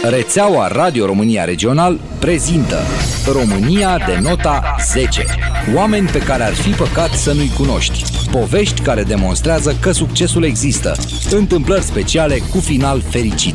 Rețeaua Radio România Regional prezintă România de nota 10. Oameni pe care ar fi păcat să nu-i cunoști. Povești care demonstrează că succesul există. Întâmplări speciale cu final fericit.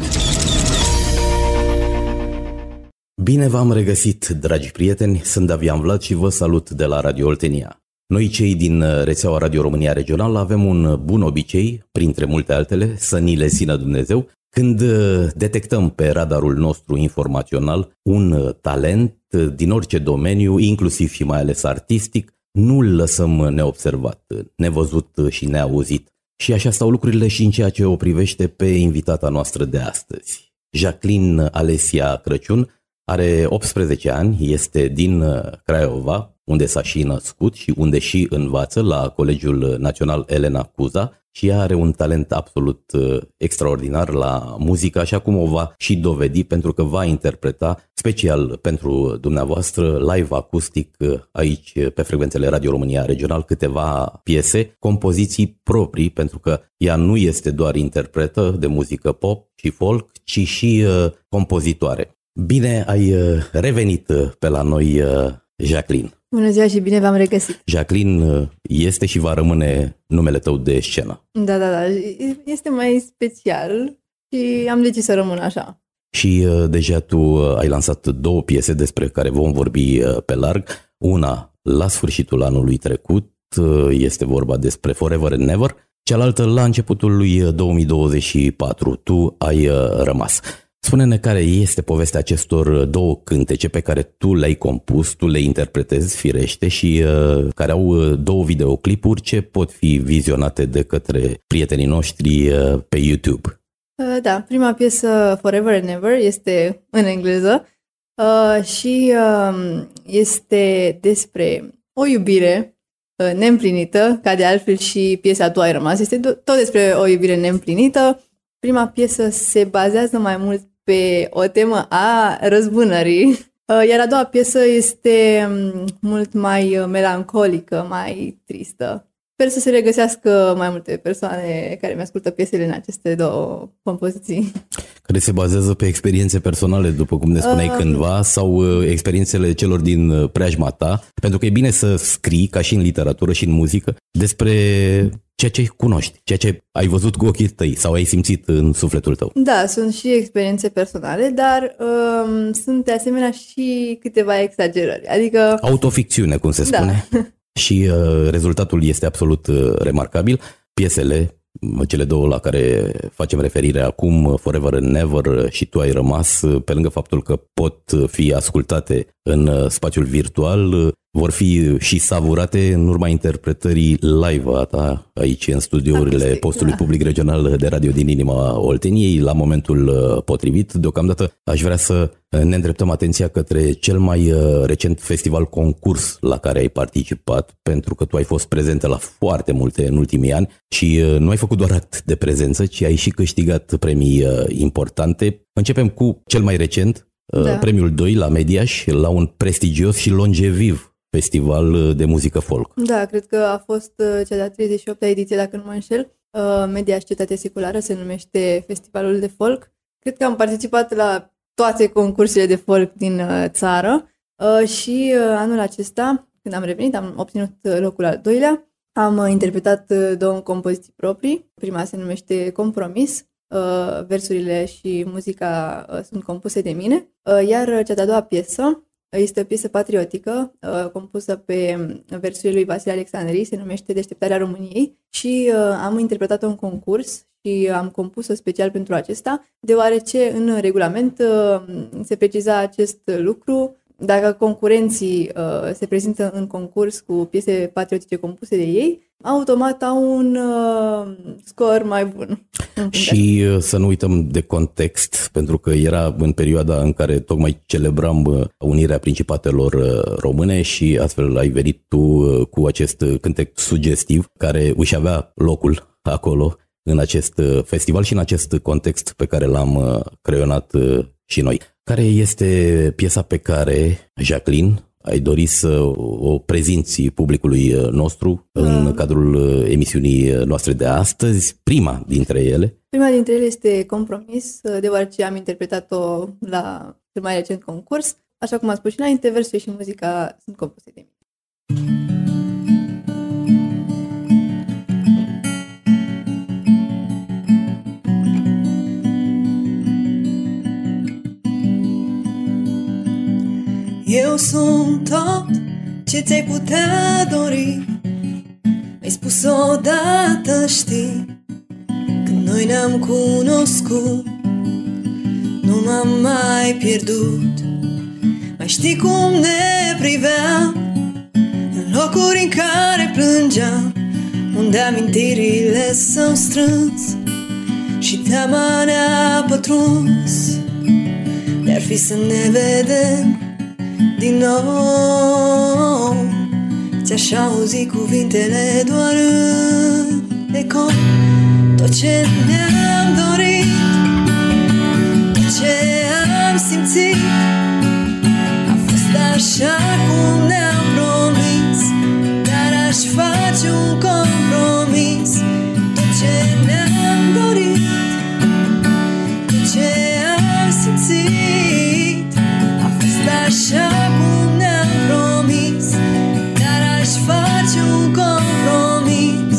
Bine v-am regăsit, dragi prieteni, sunt Davian Vlad și vă salut de la Radio Oltenia. Noi, cei din rețeaua Radio România Regional, avem un bun obicei, printre multe altele, să ni le țină Dumnezeu, când detectăm pe radarul nostru informațional un talent din orice domeniu, inclusiv și mai ales artistic, nu îl lăsăm neobservat, nevăzut și neauzit. Și așa stau lucrurile și în ceea ce o privește pe invitata noastră de astăzi. Jacqueline Alesia Crăciun are 18 ani, este din Craiova, unde s-a și născut și unde și învață la Colegiul Național Elena Cuza și ea are un talent absolut extraordinar la muzică, așa cum o va și dovedi, pentru că va interpreta special pentru dumneavoastră live acustic aici pe frecvențele Radio România Regional câteva piese, compoziții proprii, pentru că ea nu este doar interpretă de muzică pop și folk, ci și compozitoare. Bine ai revenit pe la noi, Jacqueline. Bună ziua și bine v-am regăsit. Jacqueline este și va rămâne numele tău de scenă. Da. Este mai special și am decis să rămân așa. Și deja tu ai lansat două piese despre care vom vorbi pe larg. Una la sfârșitul anului trecut, este vorba despre Forever and Never. Cealaltă la începutul lui 2024, Tu ai rămas. Spune-ne care este povestea acestor două cântece pe care tu le-ai compus, tu le interpretezi firește și care au două videoclipuri ce pot fi vizionate de către prietenii noștri pe YouTube. Da, prima piesă Forever and Never este în engleză și este despre o iubire neîmplinită, ca de altfel și piesa Tu ai rămas. Este tot despre o iubire neîmplinită. Prima piesă se bazează mai mult pe o temă a răzbunării, iar a doua piesă este mult mai melancolică, mai tristă. Sper să se regăsească mai multe persoane care mi-ascultă piesele în aceste două compoziții. Care se bazează pe experiențe personale, după cum ne spuneai cândva, sau experiențele celor din preajma ta, pentru că e bine să scrii, ca și în literatură și în muzică, despre ceea ce cunoști, ceea ce ai văzut cu ochii tăi sau ai simțit în sufletul tău. Da, sunt și experiențe personale, dar sunt de asemenea și câteva exagerări. Adică autoficțiune, cum se spune. Da. Și rezultatul este absolut remarcabil. Piesele, cele două la care facem referire acum, Forever and Never și Tu ai rămas, pe lângă faptul că pot fi ascultate în spațiul virtual, vor fi și savurate în urma interpretării live a ta aici în studiourile postului public regional de radio din inima Olteniei la momentul potrivit. Deocamdată aș vrea să ne îndreptăm atenția către cel mai recent festival concurs la care ai participat, pentru că tu ai fost prezentă la foarte multe în ultimii ani și nu ai făcut doar act de prezență, ci ai și câștigat premii importante. Începem cu cel mai recent, premiul 2 la Mediaș, la un prestigios și longeviv festival de muzică folk. Da, cred că a fost cea de-a 38-a ediție, dacă nu mă înșel. Mediaș Cetate Seculară se numește festivalul de folk. Cred că am participat la toate concursurile de folk din țară și anul acesta, când am revenit, am obținut locul al doilea. Am interpretat două compoziții proprii. Prima se numește Compromis. Versurile și muzica sunt compuse de mine. Iar cea de-a doua piesă este o piesă patriotică compusă pe versurile lui Vasile Alexandrii, se numește Deșteptarea României și am interpretat-o în concurs și am compus-o special pentru acesta, deoarece în regulament se preciza acest lucru. Dacă concurenții se prezintă în concurs cu piese patriotice compuse de ei, automat au un scor mai bun. Și să nu uităm de context, pentru că era în perioada în care tocmai celebram unirea principatelor române și astfel ai venit tu cu acest cântec sugestiv care își avea locul acolo în acest festival și în acest context pe care l-am creionat și noi. Care este piesa pe care, Jacqueline, ai dori să o prezinți publicului nostru în cadrul emisiunii noastre de astăzi, prima dintre ele? Prima dintre ele este Compromis, deoarece am interpretat-o la cel mai recent concurs. Așa cum am spus și înainte, versurile și muzica sunt compuse de mine. Eu sunt tot ce ți-ai putea dori. Mi-ai spus odată, știi, când noi ne-am cunoscut. Nu m-am mai pierdut. Mai știi cum ne priveam în locuri în care plângeam, unde amintirile s-au strâns și teama ne-a pătruns. De-ar fi să ne vedem din nou, ți-aș auzi cuvintele doar în eco. Tot ce ne-am dorit, tot ce am simțit, a fost așa cum ne-am promis. Dar aș face un compromis. Tot ce ne-am dorit, tot ce am simțit, a fost așa cum ne-am promis. Dar aș face un compromis.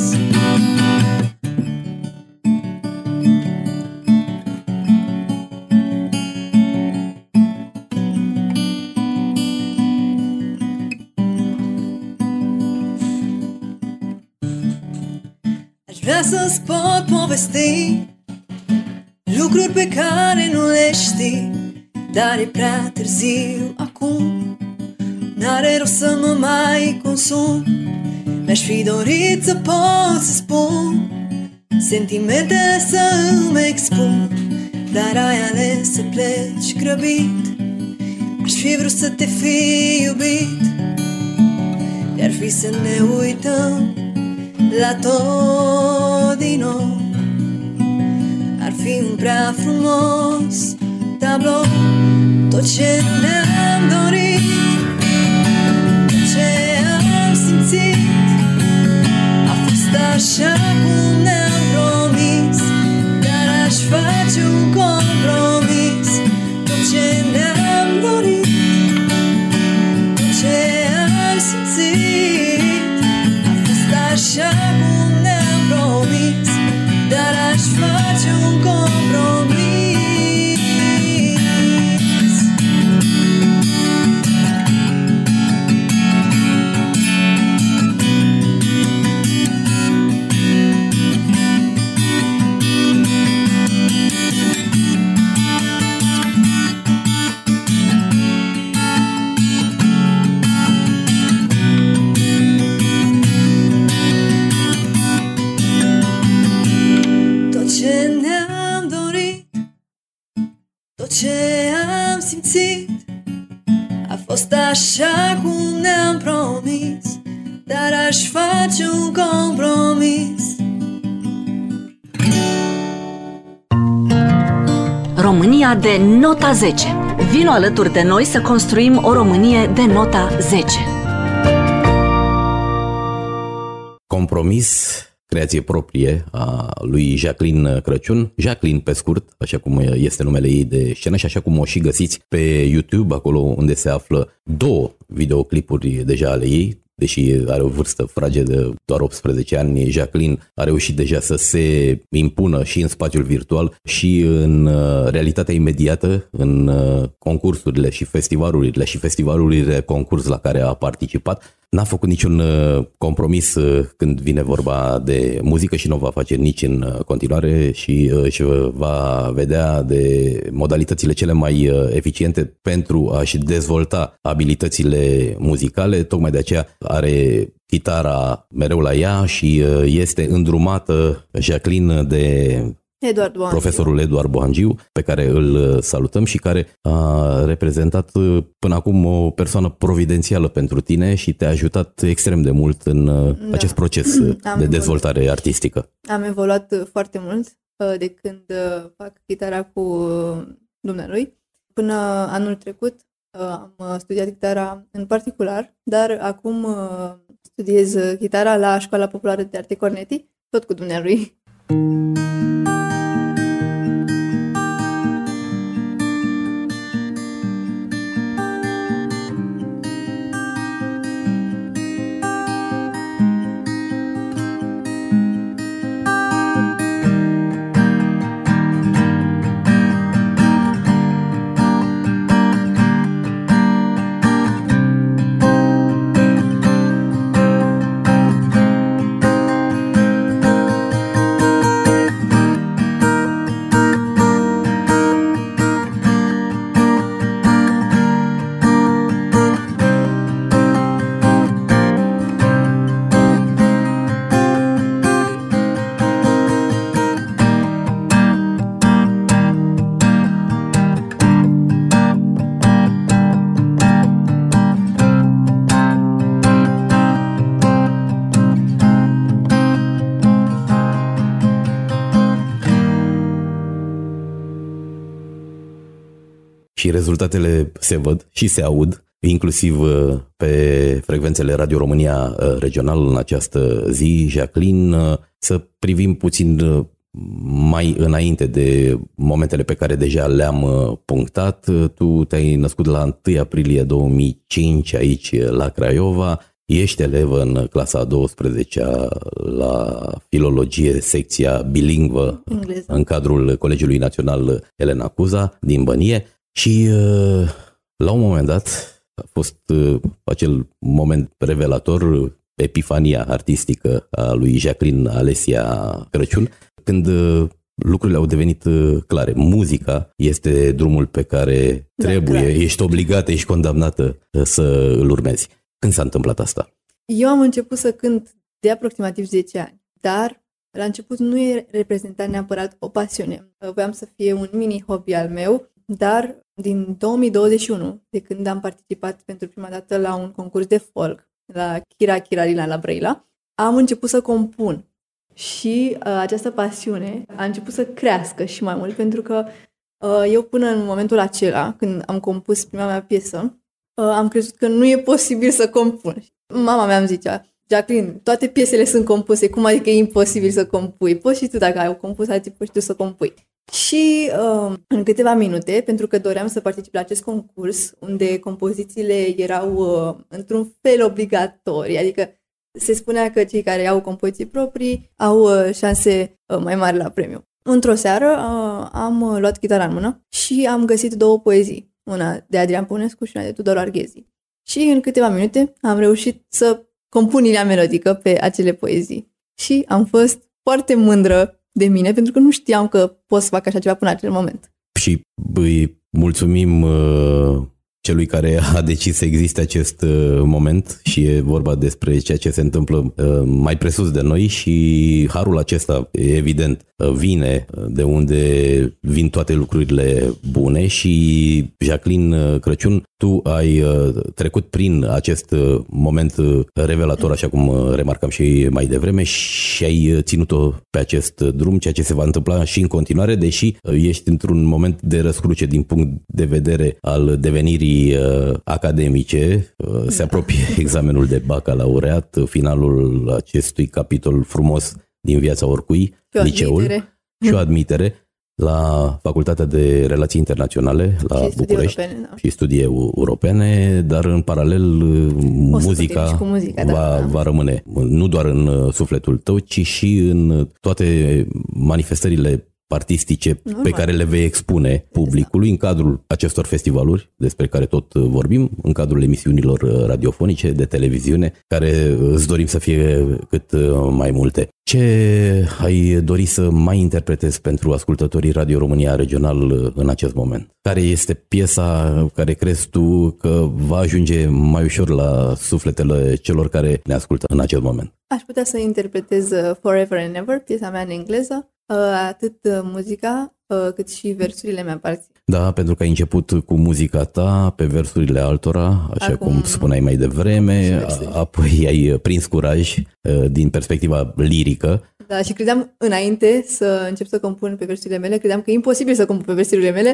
Aș vrea să-ți pot povesti lucruri pe care nu le știi, dar e prea târziu acum. N-are rost să mă mai consum. Mi-aș fi dorit să pot să spun sentimentele să îmi expun, dar ai ales să pleci grăbit. Aș fi vrut să te fi iubit. De-ar fi să ne uităm la tot din nou, ar fi un prea frumos tablou. Tot ce ne-am dorit, tot ce am simțit, a fost așa cum ne-am promis. Dar aș face un compromis. Tot ce ne-am dorit, tot ce am simțit, a fost așa cum ne-am promis. Dar aș face un compromis. Tot ce ne-am dorit, tot ce am simțit, a fost așa cum ne-am promis. Dar aș face un compromis. România de nota 10. Vino alături de noi să construim o Românie de nota 10. Compromis, creație proprie a lui Jacqueline Crăciun. Jacqueline, pe scurt, așa cum este numele ei de scenă și așa cum o și găsiți pe YouTube, acolo unde se află 2 videoclipuri deja ale ei. Deși are o vârstă fragedă, doar 18 ani, Jacqueline a reușit deja să se impună și în spațiul virtual și în realitatea imediată, în concursurile și festivalurile de concurs la care a participat. N-a făcut niciun compromis când vine vorba de muzică și nu o va face nici în continuare și își va vedea de modalitățile cele mai eficiente pentru a-și dezvolta abilitățile muzicale. Tocmai de aceea are chitara mereu la ea și este îndrumată Jacqueline de profesorul Eduard Bohangiu, pe care îl salutăm și care a reprezentat până acum o persoană providențială pentru tine și te-a ajutat extrem de mult în acest proces de dezvoltare artistică. Am evoluat foarte mult de când fac chitara cu dumnealui. Până anul trecut Am studiat chitara în particular, dar acum studiez chitara la Școala Populară de Arte Corneti, tot cu dumnealui. Și rezultatele se văd și se aud, inclusiv pe frecvențele Radio România Regional în această zi. Jacqueline, să privim puțin mai înainte de momentele pe care deja le-am punctat. Tu te-ai născut la 1 aprilie 2005 aici la Craiova. Ești elevă în clasa a 12-a la filologie, secția bilingvă în cadrul Colegiului Național Elena Cuza din Bănie. Și la un moment dat a fost acel moment revelator, epifania artistică a lui Jacqueline Alesia Crăciun, când lucrurile au devenit clare. Muzica este drumul pe care trebuie, ești obligată, ești condamnată să îl urmezi. Când s-a întâmplat asta? Eu am început să cânt de aproximativ 10 ani, dar la început nu reprezenta neapărat o pasiune. Voiam să fie un mini-hobby al meu, dar din 2021, de când am participat pentru prima dată la un concurs de folk, la Chira Chiralina la Brăila, am început să compun. Și această pasiune a început să crească și mai mult, pentru că eu până în momentul acela, când am compus prima mea piesă, am crezut că nu e posibil să compun. Mama mea îmi zicea: Jacqueline, toate piesele sunt compuse, cum adică e imposibil să compui? Poți și tu, dacă ai compus, poți și tu să compui. Și în câteva minute, pentru că doream să particip la acest concurs, unde compozițiile erau într-un fel obligatorii, adică se spunea că cei care au compoziții proprii au șanse mai mari la premiu. Într-o seară am luat chitara în mână și am găsit 2 poezii, una de Adrian Păunescu și una de Tudor Arghezi. Și în câteva minute am reușit să compun linia melodică pe acele poezii. Și am fost foarte mândră de mine, pentru că nu știam că pot să fac așa ceva până acel moment. Și îi mulțumim celui care a decis să existe acest moment și e vorba despre ceea ce se întâmplă mai presus de noi și harul acesta, evident, vine de unde vin toate lucrurile bune și, Jacqueline Crăciun, tu ai trecut prin acest moment revelator, așa cum remarcam și mai devreme, și ai ținut-o pe acest drum, ceea ce se va întâmpla și în continuare, deși ești într-un moment de răscruce din punct de vedere al devenirii academice. Se apropie examenul de bacalaureat, finalul acestui capitol frumos din viața oricui, liceul, și o admitere la Facultatea de Relații Internaționale la și București europene, da. Și studii europene, dar în paralel muzica va rămâne nu doar în sufletul tău, ci și în toate manifestările artistice pe care le vei expune publicului în cadrul acestor festivaluri despre care tot vorbim, în cadrul emisiunilor radiofonice, de televiziune, care îți dorim să fie cât mai multe. Ce ai dori să mai interpretezi pentru ascultătorii Radio România Regional în acest moment? Care este piesa care crezi tu că va ajunge mai ușor la sufletele celor care ne ascultă în acest moment? Aș putea să interpretez Forever and Ever, piesa mea în engleză. Atât muzica cât și versurile mi aparțin. Da, pentru că ai început cu muzica ta pe versurile altora, așa cum spuneai mai devreme, apoi ai prins curaj din perspectiva lirică. Da, și credeam înainte să încep să compun pe versurile mele, credeam că e imposibil să compun pe versurile mele,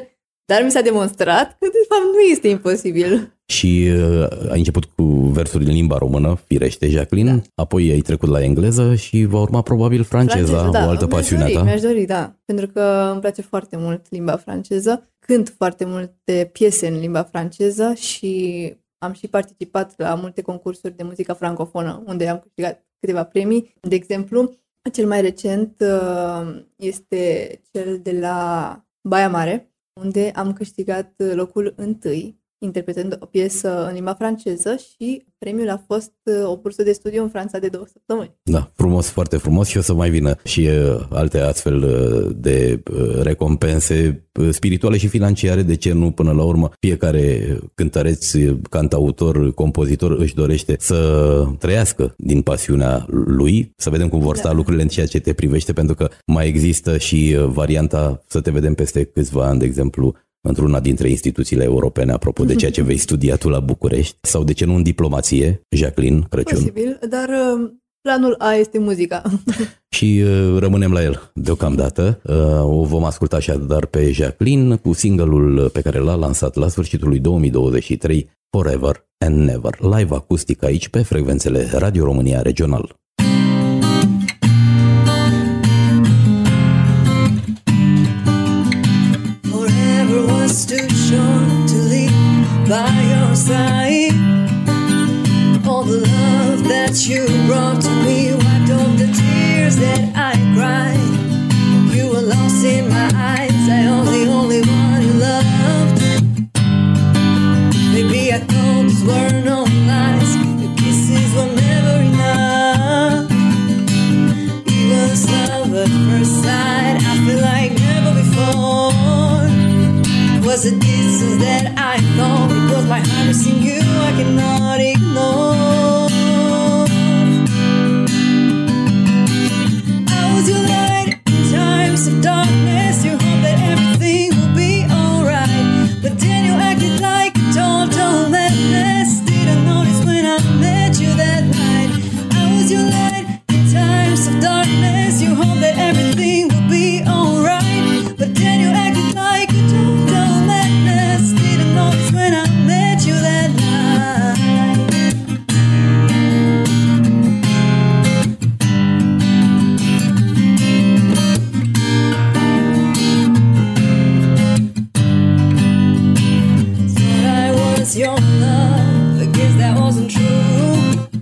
Dar mi s-a demonstrat că de fapt nu este imposibil. Și ai început cu versuri în limba română, firește, Jacqueline, apoi ai trecut la engleză și va urma probabil franceza, o altă pasiune ta. Mi-aș dori, da, pentru că îmi place foarte mult limba franceză, cânt foarte multe piese în limba franceză și am și participat la multe concursuri de muzică francofonă, unde am câștigat câteva premii. De exemplu, cel mai recent este cel de la Baia Mare, unde am câștigat locul 1, interpretând o piesă în limba franceză și premiul a fost o bursă de studiu în Franța de 2 săptămâni. Da, frumos, foarte frumos și o să mai vină și alte astfel de recompense spirituale și financiare, de ce nu, până la urmă fiecare cântăreț, cantautor, compozitor își dorește să trăiască din pasiunea lui, să vedem cum vor sta lucrurile în ceea ce te privește, pentru că mai există și varianta să te vedem peste câțiva ani, de exemplu, într-una dintre instituțiile europene, apropo de ceea ce vei studia tu la București, sau de ce nu în diplomație, Jacqueline Crăciun? Posibil, dar planul A este muzica. Și rămânem la el deocamdată. O vom asculta așadar pe Jacqueline cu single-ul pe care l-a lansat la sfârșitul lui 2023, Forever and Never, live acustic aici pe frecvențele Radio România Regional. Too short to leave by your side. All the love that you brought to me wiped off the tears that I cried. You were lost in my eyes, I was the only one you loved. Maybe I thought these were no lies, your kisses were never enough. It was love at first sight, I feel like never before. Was a distance that I thought it was my heart missing you, I cannot ignore. I was your light in times of darkness, you hope that everything will be alright, but then you acted like a total madness. Didn't notice when I met you that night. I was your light in times of darkness, you hope that everything will be alright, but then you acted like a total madness. Didn't notice when I met you that night. Thought I was your love, I guess that wasn't true.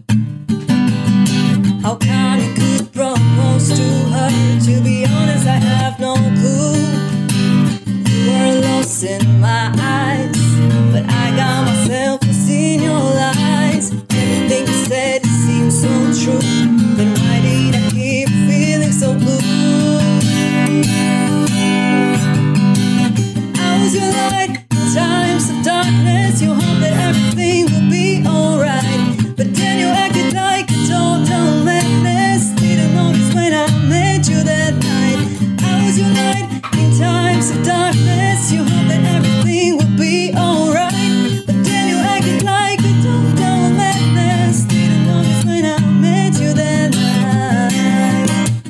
How come you could propose to her? To be honest, I have no clue. You were lost in my eyes, but I got myself lost in your lies. Everything you said seems so true, then why did I keep feeling so blue? I was your light in times of darkness, you hope that everything will be alright, but then you acted like a total madness. Didn't notice when I met you that night. I was your light in times of darkness, you hope that everything will be alright, but then you acted like a total madness. Didn't notice when I met you that night.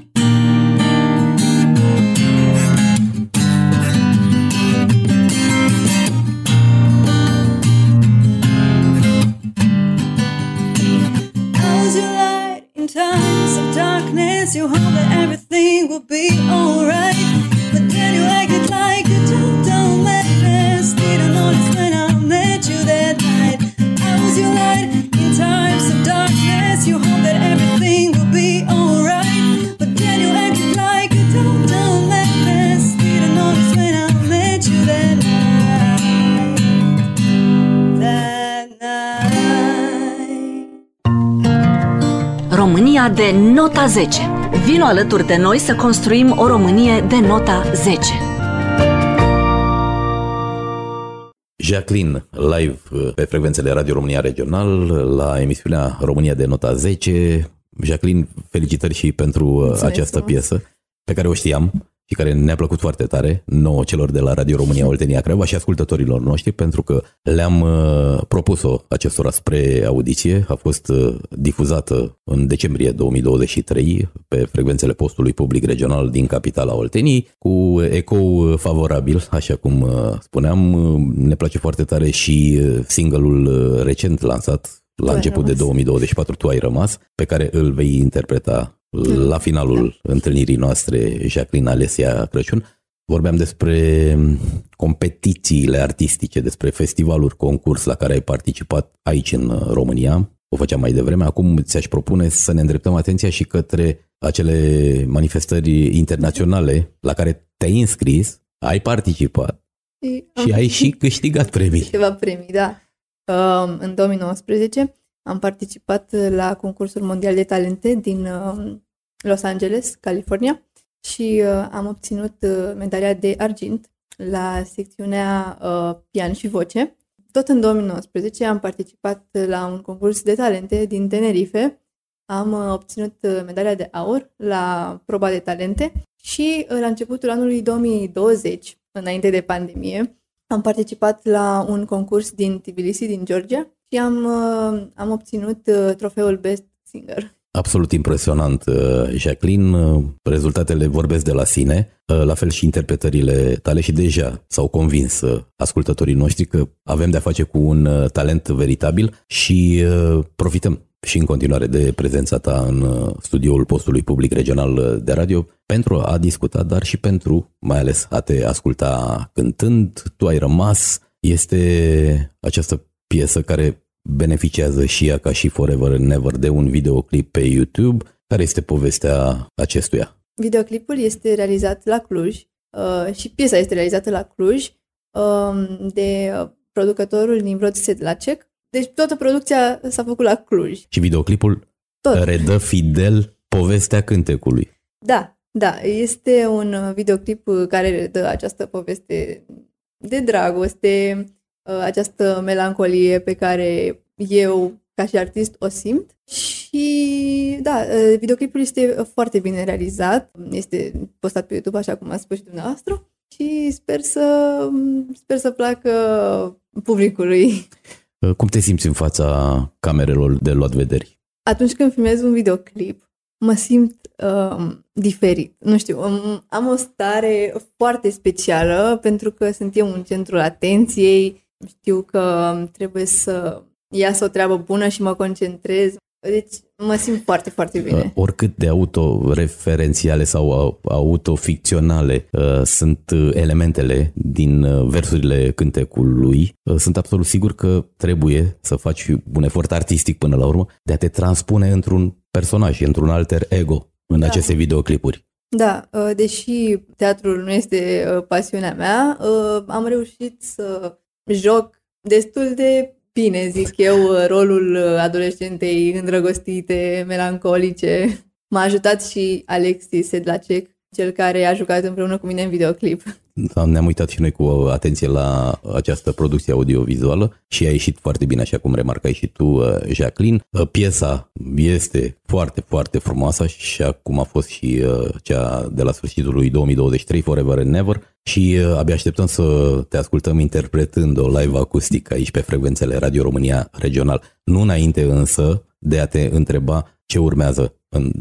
I was your light in times of darkness, you hope that everything will be alright, but then you acted like a total madness. Didn't notice when I met you that night. I was your light in times of darkness, you hope that everything will be alright, but then you acted like a total madness. Didn't notice when I met you that night. That night. România de nota 10. Vino alături de noi să construim o Românie de nota 10. Jacqueline, live pe frecvențele Radio România Regional, la emisiunea România de nota 10. Jacqueline, felicitări și pentru această piesă, pe care o știam și care ne-a plăcut foarte tare, nouă celor de la Radio România Oltenia Craiova și ascultătorilor noștri, pentru că le-am propus-o acestora spre audiție. A fost difuzată în decembrie 2023 pe frecvențele postului public regional din capitala Olteniei, cu ecou favorabil, așa cum spuneam. Ne place foarte tare și single-ul recent lansat la început de 2024, Tu ai rămas, pe care îl vei interpreta la finalul întâlnirii noastre, Jacqueline Alesia Crăciun. Vorbeam despre competițiile artistice, despre festivaluri, concurs la care ai participat aici în România. O făceam mai devreme. Acum ți-aș propune să ne îndreptăm atenția și către acele manifestări internaționale la care te-ai înscris, ai participat și ai și câștigat premii. Ceva premii, da. În 2019 am participat la concursul mondial de talente din Los Angeles, California, și am obținut medalia de argint la secțiunea pian și voce. Tot în 2019 am participat la un concurs de talente din Tenerife. Am obținut medalia de aur la proba de talente și la începutul anului 2020, înainte de pandemie, am participat la un concurs din Tbilisi, din Georgia, și am obținut trofeul Best Singer. Absolut impresionant, Jacqueline. Rezultatele vorbesc de la sine, la fel și interpretările tale, și deja s-au convins ascultătorii noștri că avem de-a face cu un talent veritabil și profităm și în continuare de prezența ta în studioul postului public regional de radio pentru a discuta, dar și pentru, mai ales, a te asculta cântând. Tu ai rămas. Este această piesă care beneficiază și ea, ca și Forever and Never, de un videoclip pe YouTube. Care este povestea acestuia? Videoclipul este realizat la Cluj și piesa este realizată la Cluj de producătorul Nimrod Sedlacek. Deci toată producția s-a făcut la Cluj. Și videoclipul redă fidel povestea cântecului. Da, este un videoclip care redă această poveste de dragoste, această melancolie pe care eu, ca și artist, o simt. Și da, videoclipul este foarte bine realizat, este postat pe YouTube, așa cum a spus și dumneavoastră, și sper să placă publicului. Cum te simți în fața camerelor de luat vederi? Atunci când filmez un videoclip, mă simt diferit. Nu știu, am o stare foarte specială pentru că sunt eu în centrul atenției. Știu că trebuie să iasă o treabă bună și mă concentrez. Deci mă simt foarte, foarte bine. Oricât de autoreferențiale sau autoficționale sunt elementele din versurile cântecului, sunt absolut sigur că trebuie să faci un efort artistic până la urmă de a te transpune într-un personaj, într-un alter ego în aceste videoclipuri. Da, deși teatrul nu este pasiunea mea, am reușit să joc destul de bine, zic eu, rolul adolescentei îndrăgostite, melancolice. M-a ajutat și Alexis Sedlacek, cel care a jucat împreună cu mine în videoclip. Ne-am uitat și noi cu atenție la această producție audiovizuală și a ieșit foarte bine, așa cum remarcai și tu, Jacqueline. Piesa este foarte, foarte frumoasă, și acum a fost și cea de la sfârșitul lui 2023, Forever and Never, și abia așteptăm să te ascultăm interpretând-o live acustic aici pe frecvențele Radio România Regional. Nu înainte însă de a te întreba ce urmează în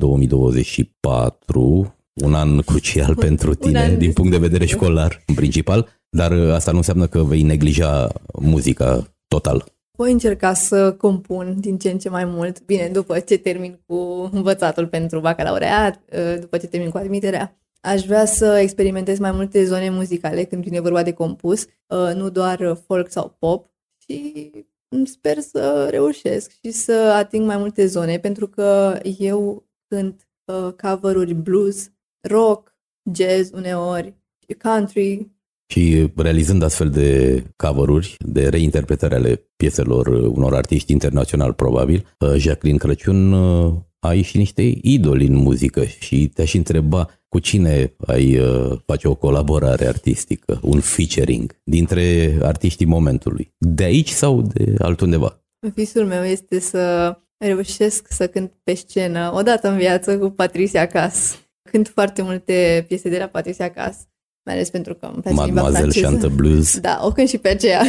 2024, un an crucial pentru tine din punct de vedere școlar în principal, dar asta nu înseamnă că vei neglija muzica total. Voi încerca să compun din ce în ce mai mult, bine, după ce termin cu învățatul pentru bacalaureat, după ce termin cu admiterea. Aș vrea să experimentez mai multe zone muzicale când vine vorba de compus, nu doar folk sau pop, și sper să reușesc și să ating mai multe zone, pentru că eu cânt cover-uri blues, rock, jazz uneori, country. Și realizând astfel de cover-uri, de reinterpretări ale pieselor unor artiști internaționali probabil, Jacqueline Crăciun, ai și niște idoli în muzică și te-aș întreba cu cine ai face o colaborare artistică, un featuring dintre artiștii momentului, de aici sau de altundeva? Visul meu este să reușesc să cânt pe scenă odată în viață cu Patricia Cass, cânt foarte multe piese de la Patricia Cass, mai ales pentru că îmi place limba Mademoiselle franceză. chantă blues. Da, o cânt și pe aceea.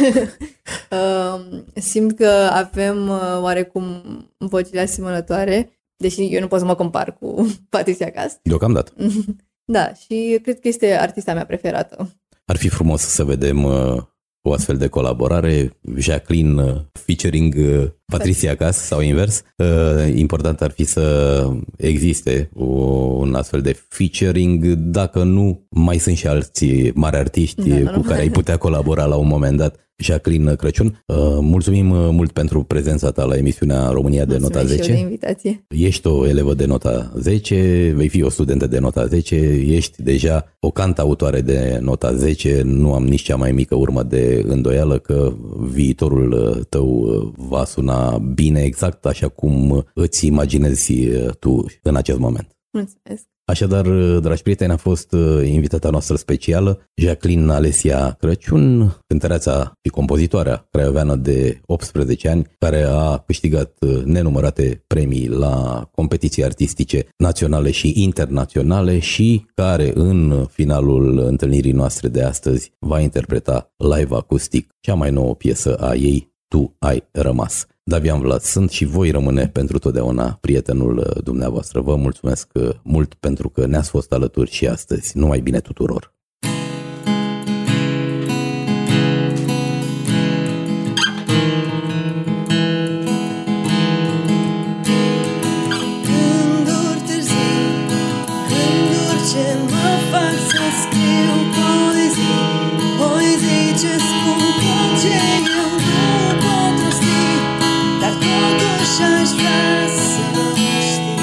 Simt că avem oarecum vocile asemănătoare, deși eu nu pot să mă compar cu Patricia Cass. Deocamdată. Da, și cred că este artista mea preferată. Ar fi frumos să vedem o astfel de colaborare, Jacqueline featuring Patricia Cass sau invers. Important ar fi să existe un astfel de featuring, dacă nu, mai sunt și alții mari artiști cu care ai putea colabora la un moment dat. Jacqueline Crăciun, mulțumim mult pentru prezența ta la emisiunea România de Nota 10. Și eu de invitație. Ești o elevă de nota 10, vei fi o studentă de nota 10, ești deja o cantautoare de nota 10, nu am nici cea mai mică urmă de îndoială că viitorul tău va suna bine, exact așa cum îți imaginezi tu în acest moment. Mulțumesc! Așadar, dragi prieteni, a fost invitata noastră specială, Jacqueline Alesia Crăciun, cântăreața și compozitoarea craioveană de 18 ani, care a câștigat nenumărate premii la competiții artistice naționale și internaționale și care în finalul întâlnirii noastre de astăzi va interpreta live acustic cea mai nouă piesă a ei, Tu ai rămas. Davian Vlad sunt și voi rămâne pentru totdeauna prietenul dumneavoastră. Vă mulțumesc mult pentru că ne-ați fost alături și astăzi. Numai bine tuturor! Gânduri târzii, gânduri ce mă fac să scriu poezii, poezii ce spun tot ce eu nu pot rosti, dar totuși aș vrea să știi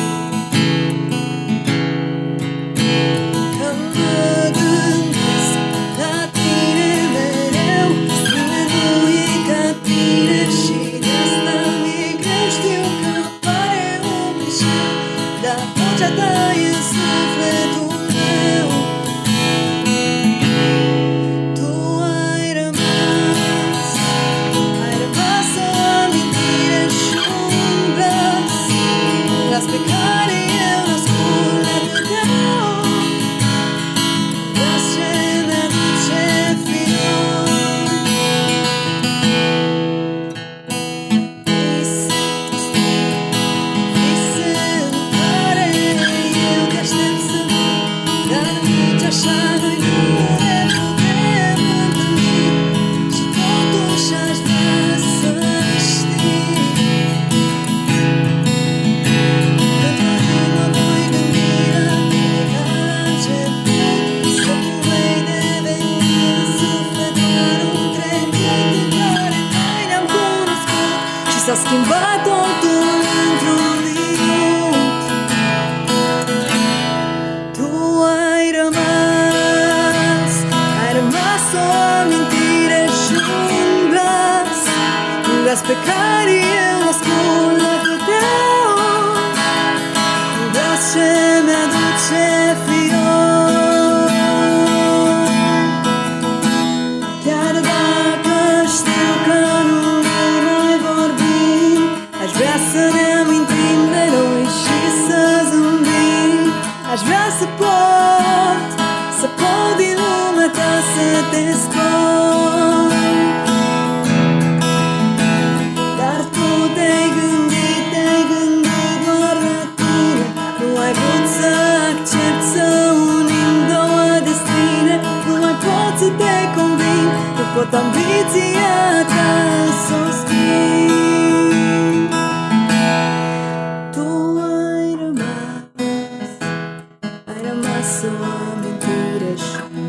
că mă gândesc la tine mereu, tine nu e ca tine și de asta mi-e greu. Știu că pare un clișeu, dar vocea ta e în sufletul meu. Tu ai rămas o amintire și un glas, glas pe care eu l-ascult atâtea ori, glas ce mi-aduce fior. Vise în care eu te aștept să vin, dar nici așa noi nu ne putem întâlni, și totuși aș vrea să știi că doar mă voi gândi la tine ca la început, să tu vei deveni în suflet doar un trecut în care noi ne-am cunoscut și s-a schimbat totul într-un minut. Tu ai rămas o amintire și un glas pe care eu l-ascult atâtea ori, un glas ce mi-aduce fior. Chiar dacă știu că nu ne mai vorbim, aș vrea să ne amintim de noi și să zâmbim. Aș vrea să pot din lumea ta să te scot, dar tu te-ai gândit doar la tine. Nu ai vrut să accepti să unim două destine. Nu mai pot să te conving, nu pot ambiția ta să o schimb. Tu ai rămas o amintire și un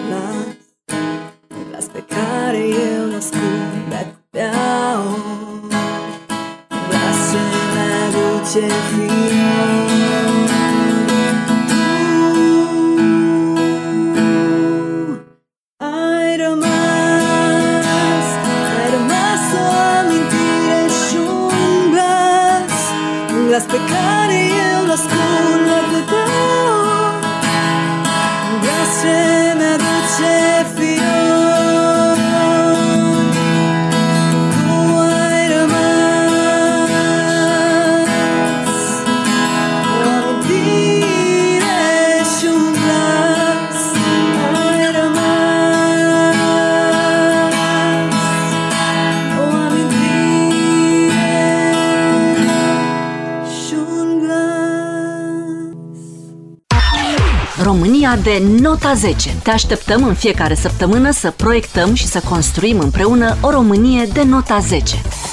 glas pe care eu l-ascult de atâtea ori, un glas ce mi-aduce fior. Tu ai rămas o amintire România de nota 10. Te așteptăm în fiecare săptămână să proiectăm și să construim împreună o Românie de nota 10.